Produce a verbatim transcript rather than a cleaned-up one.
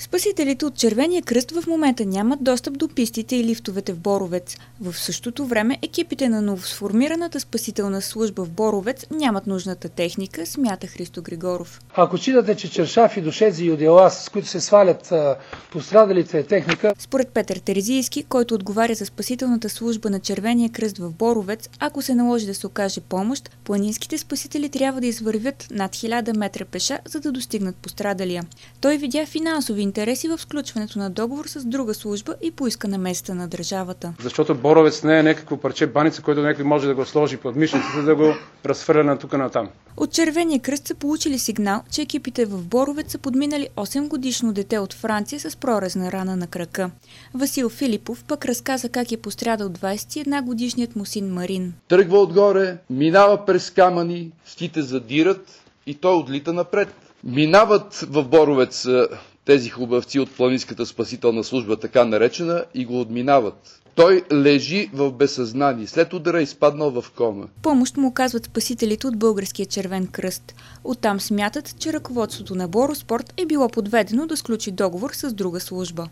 Спасителите от Червения кръст в момента нямат достъп до пистите и лифтовете в Боровец. В същото време екипите на новосформираната спасителна служба в Боровец нямат нужната техника, смята Христо Григоров. Ако считате, че чершафи, душези и одеяла, с които се свалят а, пострадалите, е техника... Според Петър Терзийски, който отговаря за спасителната служба на Червения кръст в Боровец, ако се наложи да се окаже помощ, планинските спасители трябва да извървят над хиляда метра пеша, за да достигнат пострадалия. Той видя финансови интереси в сключването на договор с друга служба и поиска намесата на държавата. Защото Боровец не е някакво парче баница, който някой може да го сложи под мишницата, да го разхвърля на тук натам. От Червения кръст са получили сигнал, че екипите в Боровец са подминали осем годишно дете от Франция с прорезна рана на крака. Васил Филипов пък разказа как е пострадал двадесет и една годишният му син Марин. Тръгва отгоре, минава през камъни, ските задират и той отлита напред. Минават в Боровец тези хубавци от планинската спасителна служба, така наречена, и го отминават. Той лежи в безсъзнание. След удара е изпаднал в кома. Помощ му оказват спасителите от Българския червен кръст. Оттам смятат, че ръководството на Бороспорт е било подведено да сключи договор с друга служба.